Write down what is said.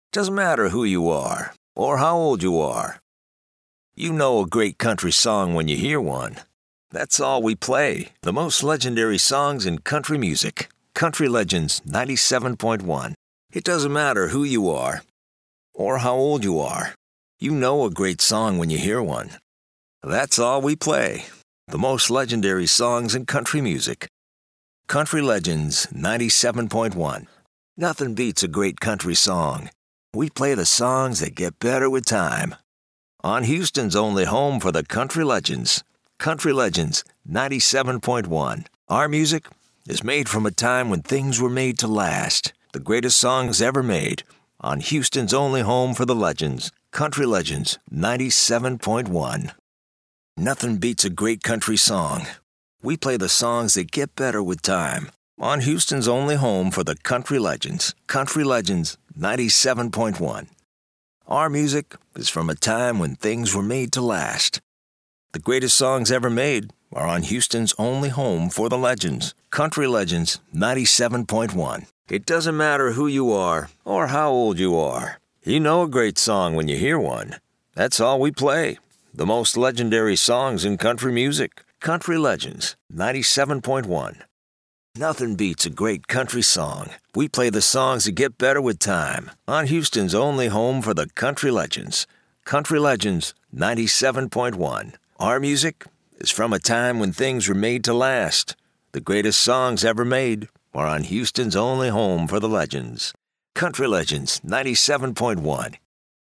Doesn't matter who you are or how old you are. You know a great country song when you hear one. That's all we play. The most legendary songs in country music. Country Legends 97.1. It doesn't matter who you are or how old you are. You know a great song when you hear one. That's all we play. The most legendary songs in country music. Country Legends 97.1. Nothing beats a great country song. We play the songs that get better with time. On Houston's only home for the Country Legends. Country Legends 97.1. Our music is made from a time when things were made to last. The greatest songs ever made. On Houston's only home for the legends. Country Legends 97.1. Nothing beats a great country song. We play the songs that get better with time. On Houston's only home for the Country Legends. Country Legends 97.1. Our music is from a time when things were made to last. The greatest songs ever made are on Houston's only home for the legends. Country Legends 97.1. It doesn't matter who you are or how old you are. You know a great song when you hear one. That's all we play. The most legendary songs in country music. Country Legends 97.1. Nothing beats a great country song. We play the songs that get better with time. On Houston's only home for the Country Legends. Country Legends 97.1. Our music is from a time when things were made to last. The greatest songs ever made are on Houston's only home for the legends. Country Legends 97.1.